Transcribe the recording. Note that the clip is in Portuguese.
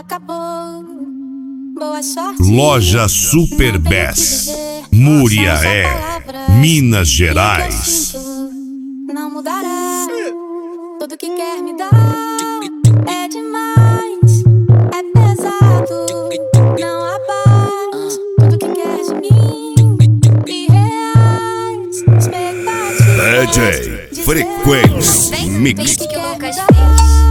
acabou. Boa sorte. Loja Super Best, Muriaé, Minas Gerais. Não mudará. Tudo que quer me dar é demais, é pesado. Não há paz. Tudo que quer de mim, irreais expectativas. DJ Frequência Mix. Tudo que Lucas fez.